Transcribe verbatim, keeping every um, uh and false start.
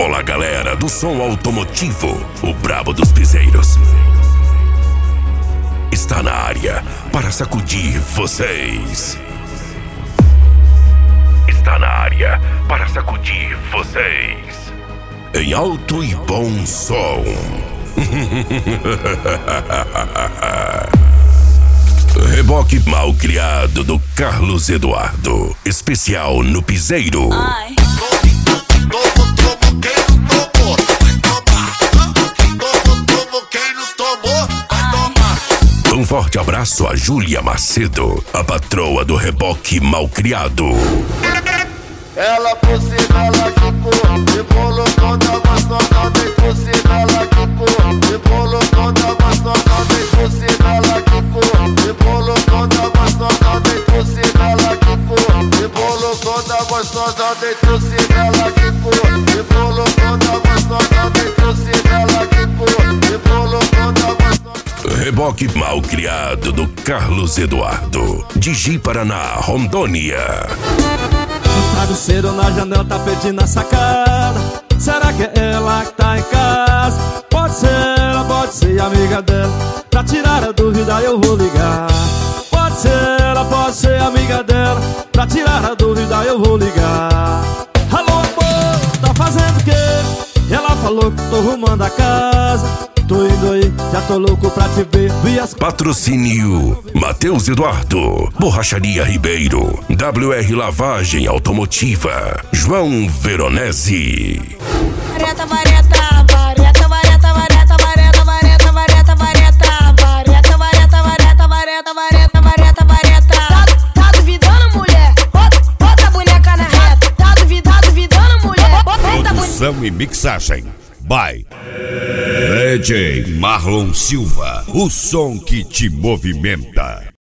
Fala galera do som automotivo, o brabo dos piseiros está na área para sacudir vocês. Está na área para sacudir vocês. Em alto e bom som. Reboque mal criado do Carlos Eduardo. Especial no piseiro. Ai. Um forte abraço a Júlia Macedo, a patroa do reboque malcriado. Ela por cima, ela quicou, rebolou toda gostosa, vem por cima, ela quicou, rebolou toda gostosa, vem por cima, ela quicou, rebolou toda gostosa, vem por cima, ela quicou, rebolou toda gostosa, vem por cima, ela quicou, rebolou toda gostosa, vem por cima, ela quicou, rebolou toda gostosa. Reboque mal criado do Carlos Eduardo, de Ji Paraná, Rondônia. Travesseiro na janela, tapete na sacada. Será que é ela que tá em casa? Pode ser ela, pode ser amiga dela. Pra tirar a dúvida eu vou ligar. Pode ser ela, pode ser amiga dela. Pra tirar a dúvida eu vou ligar. Alô amor, tá fazendo o quê? Ela falou que tô arrumando a casa. Tô indo aí, já tô louco pra te ver. Vias... Patrocínio Matheus Eduardo, Borracharia Ribeiro, W R Lavagem Automotiva, João Veronese. Vareta, vareta, vareta, vareta, vareta, vareta, vareta, vareta, vareta, vareta, vareta, vareta, vareta, vareta, vareta, vareta. Tá, tá duvidando, mulher? Bota, bota a boneca na reta. Tá duvidando, duvidando, mulher? Bota a boneca. Produção e mixagem by D J Marlon Silva, o som que te movimenta.